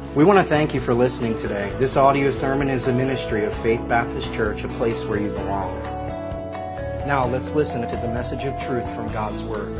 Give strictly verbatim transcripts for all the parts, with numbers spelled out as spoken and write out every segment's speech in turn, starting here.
We want to thank you for listening today. This audio sermon is a ministry of Faith Baptist Church, a place where you belong. Now let's listen to the message of truth from God's Word.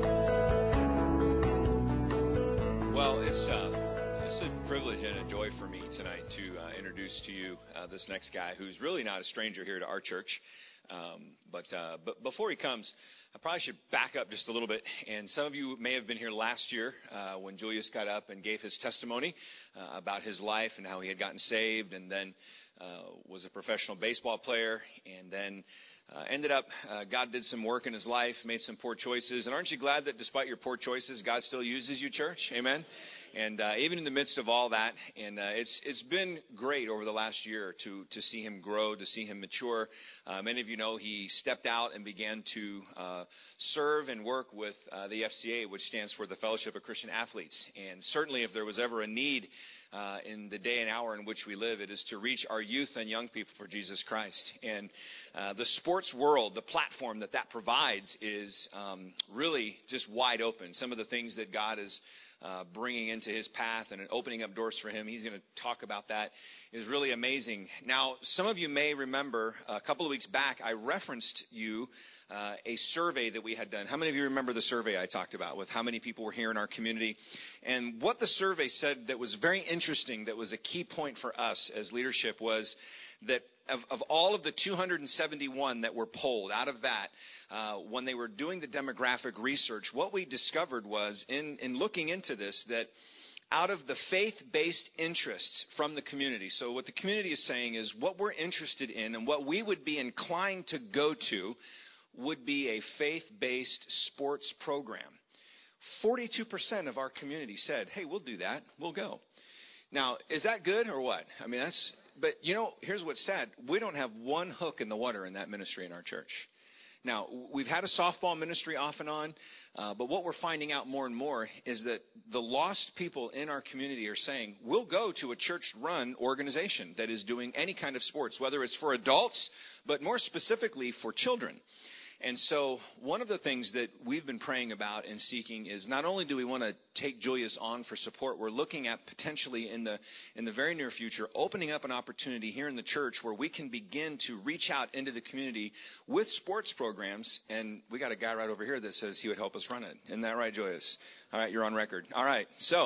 Well, it's, uh, it's a privilege and a joy for me tonight to uh, introduce to you uh, this next guy who's really not a stranger here to our church. Um, but, uh, but before he comes, I probably should back up just a little bit. And some of you may have been here last year uh, when Julius got up and gave his testimony uh, about his life and how he had gotten saved and then uh, was a professional baseball player and then uh, ended up, uh, God did some work in his life, made some poor choices. And aren't you glad that despite your poor choices, God still uses you, church? Amen? And uh, even in the midst of all that, and uh, it's it's been great over the last year to to see him grow, to see him mature. Uh, many of you know he stepped out and began to uh, serve and work with uh, the F C A, which stands for the Fellowship of Christian Athletes. And certainly if there was ever a need uh, in the day and hour in which we live, it is to reach our youth and young people for Jesus Christ. And uh, the sports world, the platform that that provides is um, really just wide open. Some of the things that God is Uh, bringing into his path and opening up doors for him. He's going to talk about that. Is really amazing. Now, some of you may remember a couple of weeks back, I referenced you uh, a survey that we had done. How many of you remember the survey I talked about with how many people were here in our community? And what the survey said that was very interesting, that was a key point for us as leadership, was that Of, of all of the two hundred seventy-one that were polled, out of that, uh, when they were doing the demographic research, what we discovered was, in, in looking into this, that out of the faith-based interests from the community, so what the community is saying is what we're interested in and what we would be inclined to go to would be a faith-based sports program. forty-two percent of our community said, hey, we'll do that. We'll go. Now, is that good or what? I mean, that's... But, you know, here's what's sad. We don't have one hook in the water in that ministry in our church. Now, we've had a softball ministry off and on, uh, but what we're finding out more and more is that the lost people in our community are saying, we'll go to a church-run organization that is doing any kind of sports, whether it's for adults, but more specifically for children. And so one of the things that we've been praying about and seeking is not only do we want to take Julius on for support, we're looking at potentially in the in the very near future opening up an opportunity here in the church where we can begin to reach out into the community with sports programs. And we got a guy right over here that says he would help us run it. Isn't that right, Julius? All right, you're on record. All right, so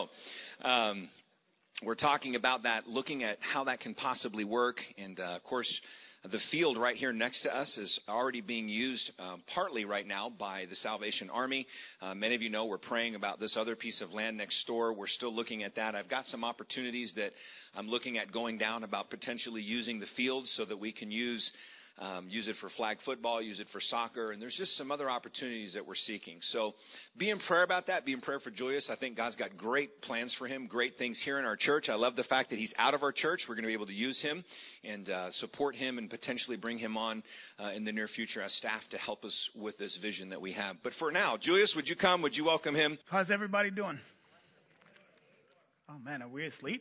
um, we're talking about that, looking at how that can possibly work. And, uh, of course, the field right here next to us is already being used um, partly right now by the Salvation Army. Uh, many of you know we're praying about this other piece of land next door. We're still looking at that. I've got some opportunities that I'm looking at going down about potentially using the field so that we can use Um, use it for flag football, use it for soccer, and there's just some other opportunities that we're seeking. So be in prayer about that. Be in prayer for Julius. I think God's got great plans for him, great things here in our church. I love the fact that he's out of our church. We're going to be able to use him and uh, support him and potentially bring him on uh, in the near future as staff to help us with this vision that we have. But for now, Julius, would you come? Would you welcome him? How's everybody doing? Oh, man, are we asleep?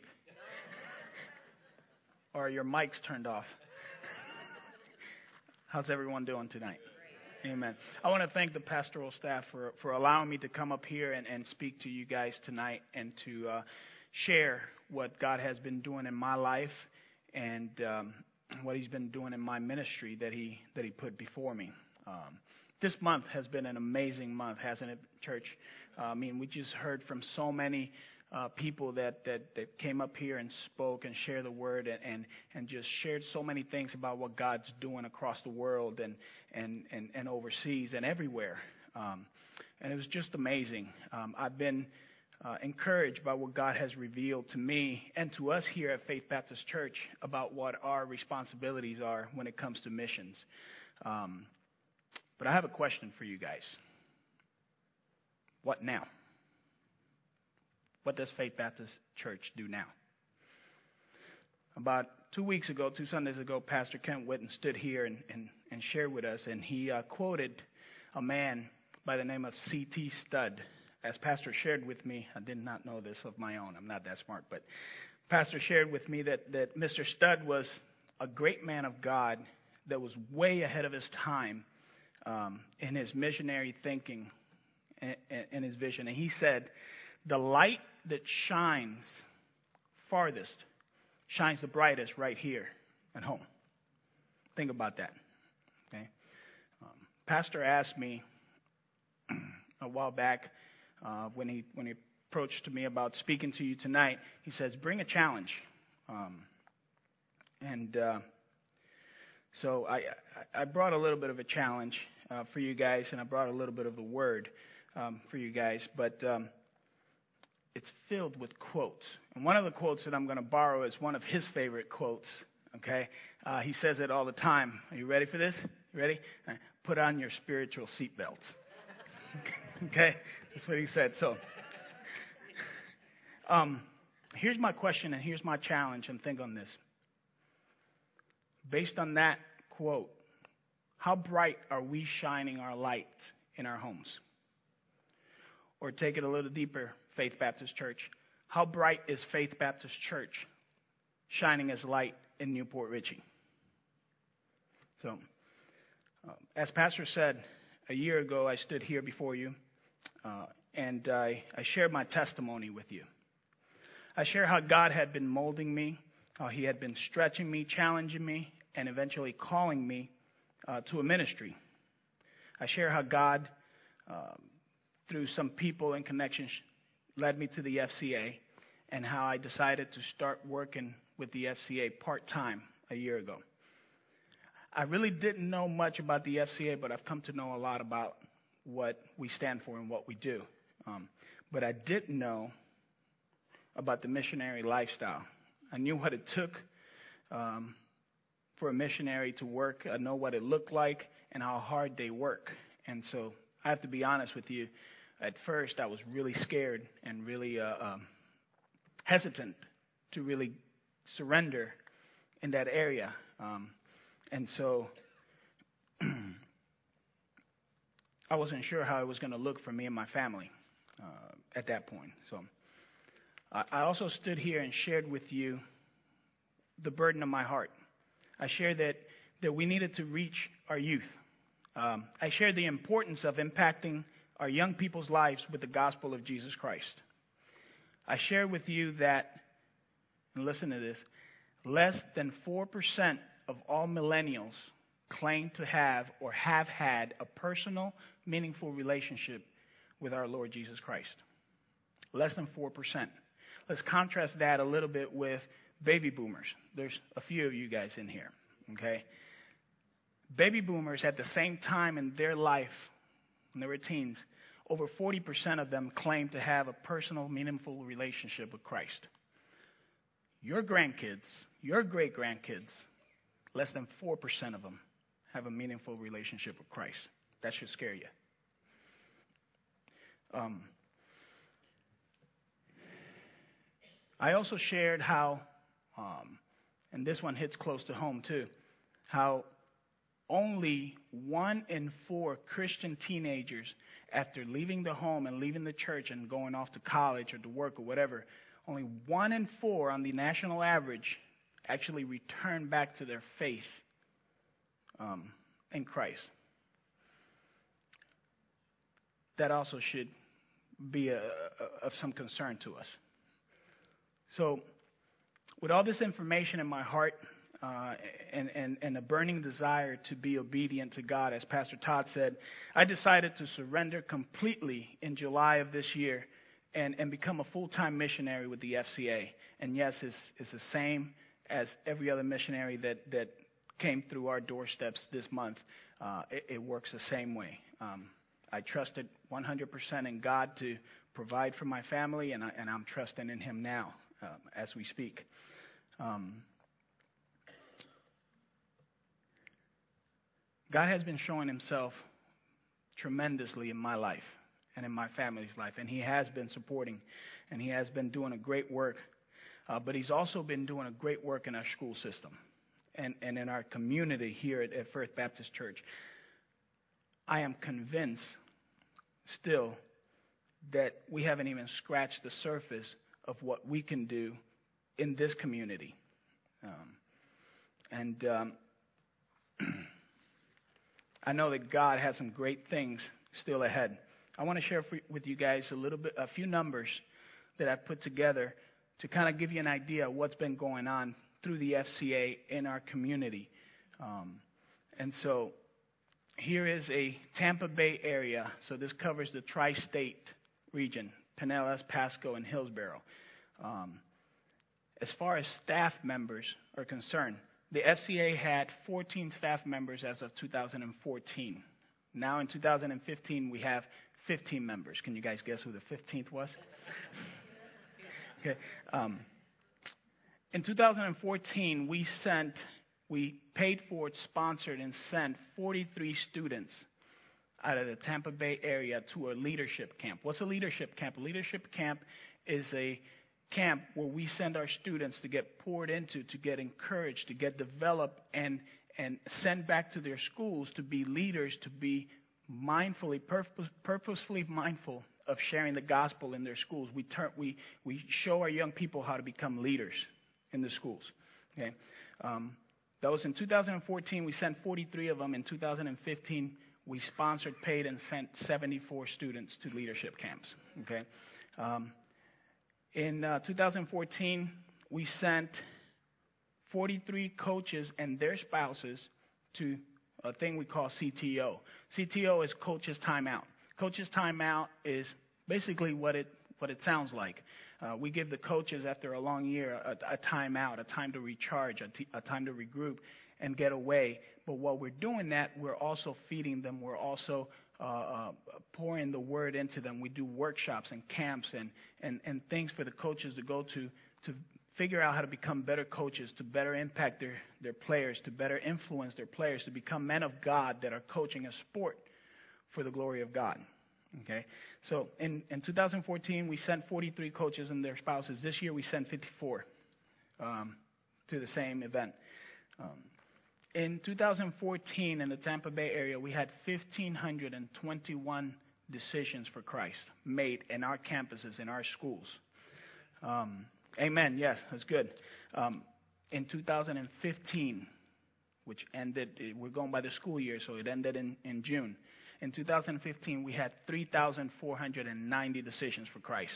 Or are your mics turned off? How's everyone doing tonight? Amen. I want to thank the pastoral staff for, for allowing me to come up here and, and speak to you guys tonight and to uh, share what God has been doing in my life and um, what he's been doing in my ministry that he that he put before me. Um, this month has been an amazing month, hasn't it, church? Uh, I mean, we just heard from so many Uh, people that, that, that came up here and spoke and shared the word and, and, and just shared so many things about what God's doing across the world and, and, and, and overseas and everywhere. Um, and it was just amazing. Um, I've been uh, encouraged by what God has revealed to me and to us here at Faith Baptist Church about what our responsibilities are when it comes to missions. Um, but I have a question for you guys. What now? What does Faith Baptist Church do now? About two weeks ago, two Sundays ago, Pastor Kent Whitten stood here and, and, and shared with us, and he uh, quoted a man by the name of C T Studd. As Pastor shared with me, I did not know this of my own. I'm not that smart, but Pastor shared with me that, that Mister Studd was a great man of God that was way ahead of his time um, in his missionary thinking and, and his vision. And he said, the light that shines farthest shines the brightest right here at home. Think about that. Okay. Um, Pastor asked me a while back uh, when he when he approached to me about speaking to you tonight. He says, "Bring a challenge," um, and uh, so I I brought a little bit of a challenge uh, for you guys, and I brought a little bit of a word um, for you guys, but um, it's filled with quotes. And one of the quotes that I'm going to borrow is one of his favorite quotes. Okay, uh, he says it all the time. Are you ready for this? You ready? Right. Put on your spiritual seatbelts. Okay, that's what he said. So, um, here's my question and here's my challenge, and think on this. Based on that quote, how bright are we shining our lights in our homes? Or take it a little deeper, Faith Baptist Church. How bright is Faith Baptist Church shining as light in Newport Richey? So, uh, as Pastor said, a year ago I stood here before you, uh, and I, I shared my testimony with you. I shared how God had been molding me, how He had been stretching me, challenging me, and eventually calling me uh, to a ministry. I share how God, uh, through some people and connections, led me to the F C A, and how I decided to start working with the F C A part-time a year ago. I really didn't know much about the F C A, but I've come to know a lot about what we stand for and what we do. Um, but I didn't know about the missionary lifestyle. I knew what it took um, for a missionary to work. I know what it looked like and how hard they work. And so I have to be honest with you. At first, I was really scared and really uh, um, hesitant to really surrender in that area. Um, and so I wasn't sure how it was going to look for me and my family uh, at that point. So I, I also stood here and shared with you the burden of my heart. I shared that, that we needed to reach our youth. Um, I shared the importance of impacting our young people's lives with the gospel of Jesus Christ. I shared with you that, and listen to this, less than four percent of all millennials claim to have or have had a personal, meaningful relationship with our Lord Jesus Christ. Less than four percent. Let's contrast that a little bit with baby boomers. There's a few of you guys in here, okay? Baby boomers at the same time in their life, when they were teens, over forty percent of them claim to have a personal, meaningful relationship with Christ. Your grandkids, your great-grandkids, less than four percent of them have a meaningful relationship with Christ. That should scare you. Um, I also shared how, um, and this one hits close to home too, how only one in four Christian teenagers, after leaving the home and leaving the church and going off to college or to work or whatever, only one in four on the national average actually return back to their faith um, in Christ. That also should be a, a, of some concern to us. So, with all this information in my heart, Uh, and, and, and a burning desire to be obedient to God, as Pastor Todd said, I decided to surrender completely in July of this year and, and become a full-time missionary with the F C A. And yes, it's, it's the same as every other missionary that, that came through our doorsteps this month. Uh, it, it works the same way. Um, I trusted one hundred percent in God to provide for my family, and, I, and I'm trusting in Him now uh, as we speak. Um, God has been showing Himself tremendously in my life and in my family's life, and He has been supporting, and He has been doing a great work, uh, but He's also been doing a great work in our school system and, and in our community here at, at First Baptist Church. I am convinced still that we haven't even scratched the surface of what we can do in this community. Um, and um I know that God has some great things still ahead. I want to share for, with you guys a little bit, a few numbers that I've put together to kind of give you an idea of what's been going on through the F C A in our community. Um, and so here is a Tampa Bay area. So this covers the tri-state region, Pinellas, Pasco, and Hillsborough. Um, as far as staff members are concerned, the F C A had fourteen staff members as of two thousand fourteen. Now in two thousand fifteen, we have fifteen members. Can you guys guess who the fifteenth was? Okay. Um, in two thousand fourteen, we sent, we paid for, sponsored, and sent forty-three students out of the Tampa Bay area to a leadership camp. What's a leadership camp? A leadership camp is a camp where we send our students to get poured into, to get encouraged, to get developed, and and sent back to their schools to be leaders, to be mindfully, purpose, purposefully mindful of sharing the gospel in their schools. We turn, we we show our young people how to become leaders in the schools. Okay, um, that was in two thousand fourteen. We sent forty-three of them. In two thousand fifteen, we sponsored, paid, and sent seventy-four students to leadership camps. Okay. Um, In uh, two thousand fourteen, we sent forty-three coaches and their spouses to a thing we call C T O. C T O is Coach's Timeout. Coach's Timeout is basically what it what it sounds like. Uh, we give the coaches, after a long year, a, a timeout, a time to recharge, a, t- a time to regroup and get away. But while we're doing that, we're also feeding them. We're also Uh, uh, pouring the word into them. We do workshops and camps and, and, and things for the coaches to go to to figure out how to become better coaches, to better impact their, their players, to better influence their players, to become men of God that are coaching a sport for the glory of God. Okay, so in, in two thousand fourteen, we sent forty-three coaches and their spouses. This year, we sent fifty-four um, to the same event. Um, In two thousand fourteen, in the Tampa Bay area, we had one thousand five hundred twenty-one decisions for Christ made in our campuses, in our schools. Um, amen. Yes, that's good. Um, in two thousand fifteen, which ended, we're going by the school year, so it ended in, in June. In two thousand fifteen, we had three thousand four hundred ninety decisions for Christ.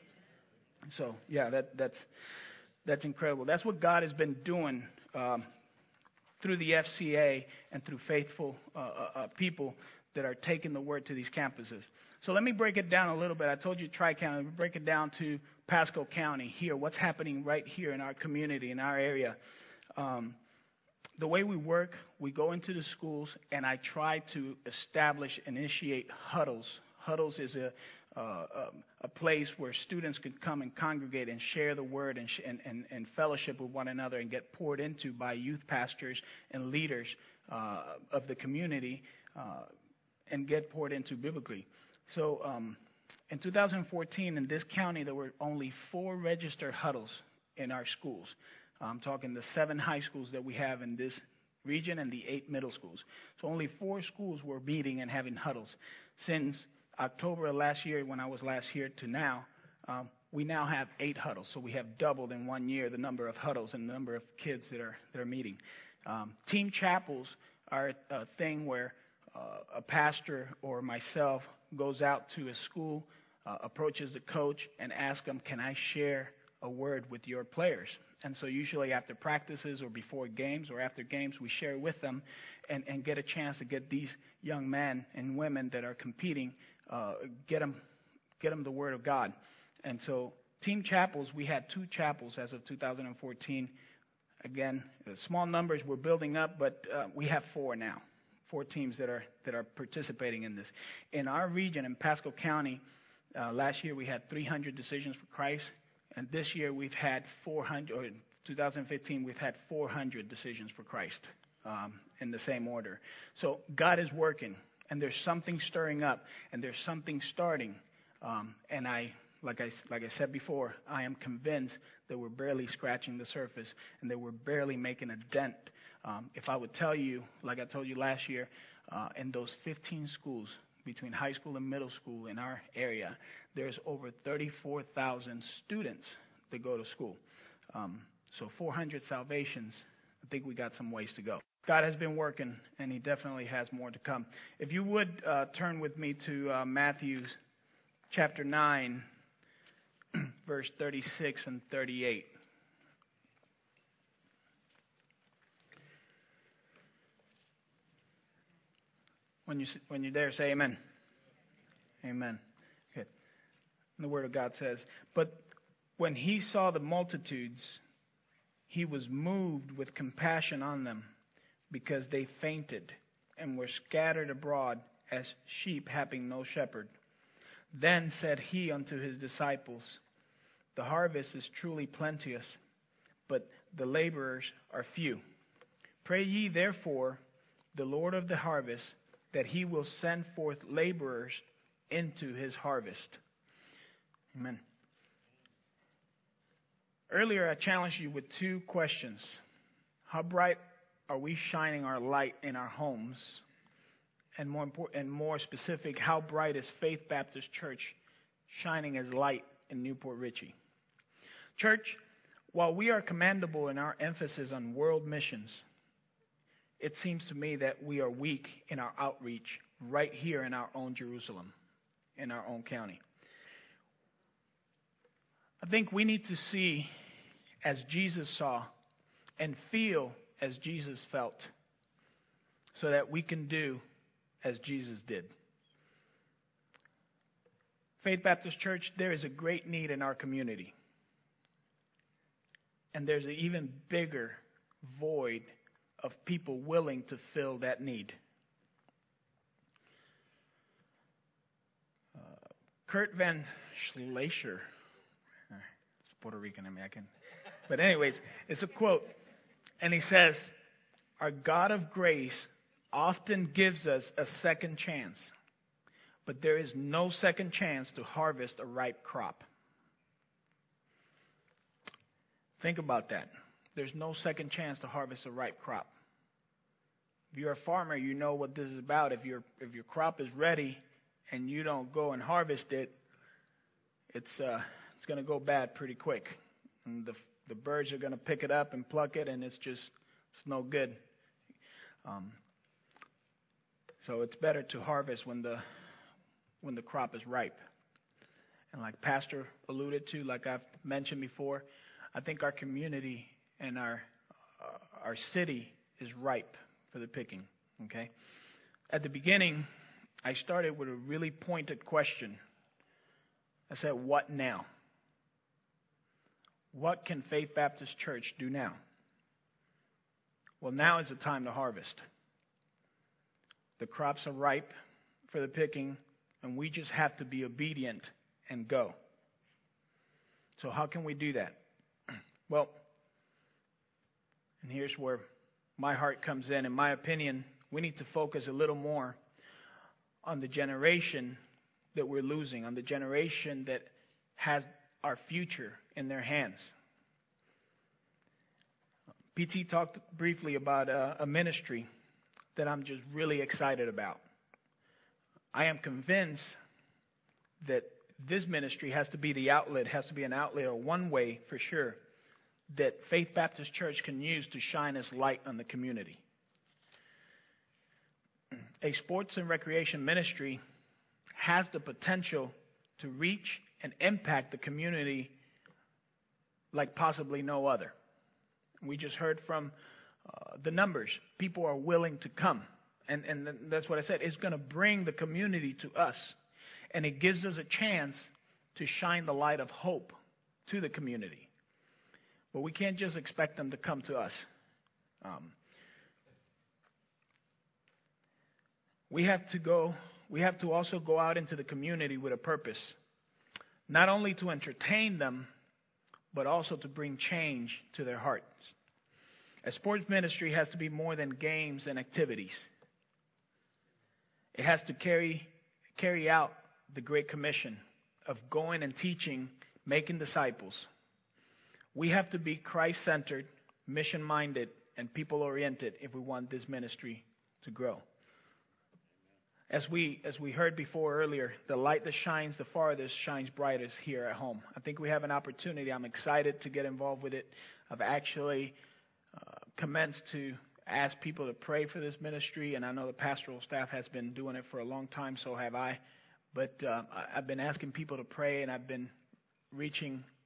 So, yeah, that, that's that's incredible. That's what God has been doing Um, through the F C A and through faithful uh, uh, people that are taking the word to these campuses. So let me break it down a little bit. I told you Tri-County. Let me break it down to Pasco County here, what's happening right here in our community, in our area. Um, the way we work, we go into the schools, and I try to establish, initiate huddles. Huddles is a uh, a place where students can come and congregate and share the word and, sh- and, and, and fellowship with one another and get poured into by youth pastors and leaders uh, of the community uh, and get poured into biblically. So um, in two thousand fourteen, in this county, there were only four registered huddles in our schools. I'm talking the seven high schools that we have in this region and the eight middle schools. So only four schools were meeting and having huddles. Since October of last year, when I was last here, to now, um, we now have eight huddles. So we have doubled in one year the number of huddles and the number of kids that are that are meeting. Um, team chapels are a thing where uh, a pastor or myself goes out to a school, uh, approaches the coach, and asks them, "Can I share a word with your players?" And so usually after practices or before games or after games, we share with them and, and get a chance to get these young men and women that are competing, uh, get them, get them the Word of God. And so team chapels, we had two chapels as of two thousand fourteen. Again, small numbers we're building up, but uh, we have four now, four teams that are that are participating in this. In our region, in Pasco County, uh, last year we had three hundred decisions for Christ. And this year we've had four hundred, or in two thousand fifteen, we've had four hundred decisions for Christ um, in the same order. So God is working, and there's something stirring up, and there's something starting. Um, and I, like I, like I said before, I am convinced that we're barely scratching the surface and that we're barely making a dent. Um, if I would tell you, like I told you last year, uh, in those fifteen schools, between high school and middle school in our area, there's over thirty-four thousand students that go to school. Um, so four hundred salvations, I think we got some ways to go. God has been working, and he definitely has more to come. If you would uh, turn with me to uh, Matthew chapter nine, verse thirty-six and thirty-eight. When you when you're there, say amen. Amen. Okay. And the Word of God says, "But when he saw the multitudes, he was moved with compassion on them, because they fainted and were scattered abroad as sheep having no shepherd. Then said he unto his disciples, The harvest is truly plenteous, but the laborers are few. Pray ye therefore the Lord of the harvest, that he will send forth laborers into his harvest." Amen. Earlier I challenged you with two questions. How bright are we shining our light in our homes? And more important, and more specific, how bright is Faith Baptist Church shining as light in Newport Richey? Church, while we are commendable in our emphasis on world missions, it seems to me that we are weak in our outreach right here in our own Jerusalem, in our own county. I think we need to see as Jesus saw and feel as Jesus felt, so that we can do as Jesus did. Faith Baptist Church, there is a great need in our community. And there's an even bigger void of people willing to fill that need. Uh, Kurt Van Schleicher, it's Puerto Rican, I mean, I can. But anyways, it's a quote. And he says, "Our God of grace often gives us a second chance, but there is no second chance to harvest a ripe crop." Think about that. There's no second chance to harvest a ripe crop. If you're a farmer, you know what this is about. If your if your crop is ready and you don't go and harvest it, it's uh, it's going to go bad pretty quick. And the the birds are going to pick it up and pluck it, and it's just it's no good. Um, so it's better to harvest when the when the crop is ripe. And like Pastor alluded to, like I've mentioned before, I think our community and our uh, our city is ripe for the picking. Okay. At the beginning, I started with a really pointed question. I said, "What now? What can Faith Baptist Church do now?" Well, now is the time to harvest. The crops are ripe for the picking, and we just have to be obedient and go. So how can we do that? Well, and here's where my heart comes in. In my opinion, we need to focus a little more on the generation that we're losing, on the generation that has our future in their hands. P T talked briefly about a, a ministry that I'm just really excited about. I am convinced that this ministry has to be the outlet, has to be an outlet or one way for sure that Faith Baptist Church can use to shine its light on the community. A sports and recreation ministry has the potential to reach and impact the community like possibly no other. We just heard from uh, the numbers. People are willing to come. And, and that's what I said. It's going to bring the community to us. And it gives us a chance to shine the light of hope to the community. But we can't just expect them to come to us. Um, we have to go, we have to also go out into the community with a purpose. Not only to entertain them, but also to bring change to their hearts. A sports ministry has to be more than games and activities. It has to carry carry out the Great Commission of going and teaching, making disciples. We have to be Christ-centered, mission-minded, and people-oriented if we want this ministry to grow. As we as we heard before earlier, the light that shines the farthest shines brightest here at home. I think we have an opportunity. I'm excited to get involved with it. I've actually uh, commenced to ask people to pray for this ministry, and I know the pastoral staff has been doing it for a long time, so have I. But uh, I've been asking people to pray, and I've been reaching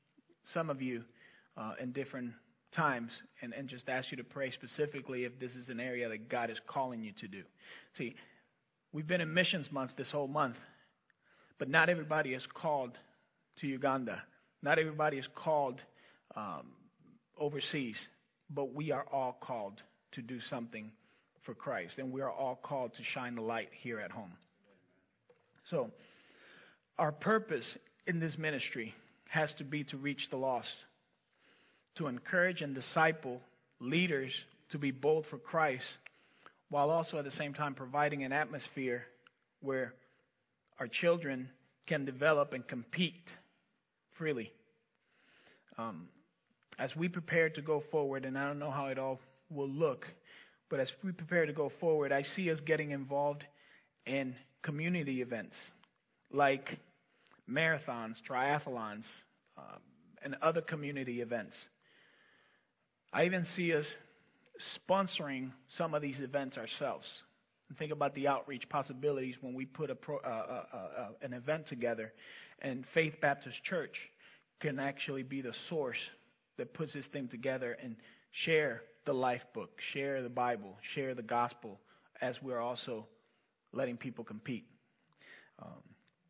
some of you uh, in different times and, and just ask you to pray specifically if this is an area that God is calling you to do. See, we've been in missions month this whole month, but not everybody is called to Uganda. Not everybody is called um, overseas, but we are all called to do something for Christ, and we are all called to shine the light here at home. So, our purpose in this ministry has to be to reach the lost, to encourage and disciple leaders to be bold for Christ, while also at the same time providing an atmosphere where our children can develop and compete freely. Um, as we prepare to go forward, and I don't know how it all will look, but as we prepare to go forward, I see us getting involved in community events like marathons, triathlons, um, and other community events. I even see us sponsoring some of these events ourselves. And think about the outreach possibilities when we put a pro, uh, uh, uh, an event together, and Faith Baptist Church can actually be the source that puts this thing together and share the life book, share the Bible, share the gospel, as we're also letting people compete. Um,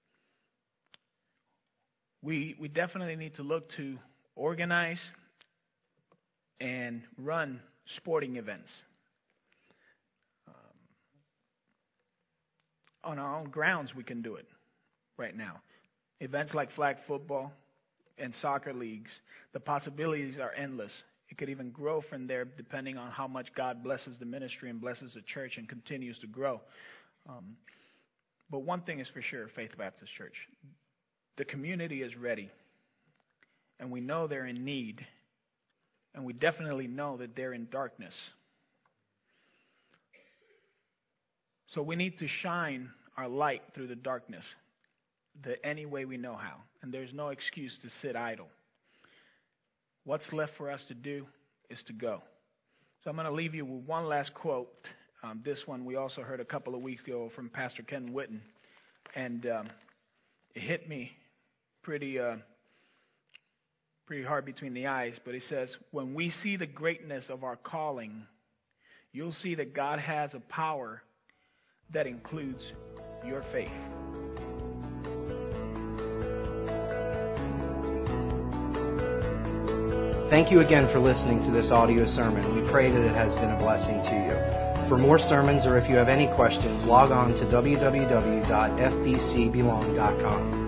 we we definitely need to look to organize and run sporting events um, on our own grounds. We can do it right now. Events like flag football and soccer leagues, the possibilities are endless. It could even grow from there depending on how much God blesses the ministry and blesses the church and continues to grow. Um, but one thing is for sure, Faith Baptist Church, the community is ready, and we know they're in need. And we definitely know that they're in darkness. So we need to shine our light through the darkness the any way we know how. And there's no excuse to sit idle. What's left for us to do is to go. So I'm going to leave you with one last quote. Um, this one we also heard a couple of weeks ago from Pastor Ken Whitten. And um, it hit me pretty... Uh, pretty hard between the eyes, but he says, when we see the greatness of our calling, you'll see that God has a power that includes your faith. Thank you again for listening to this audio sermon. We pray that it has been a blessing to you. For more sermons, or if you have any questions, log on to w w w dot f b c belong dot com.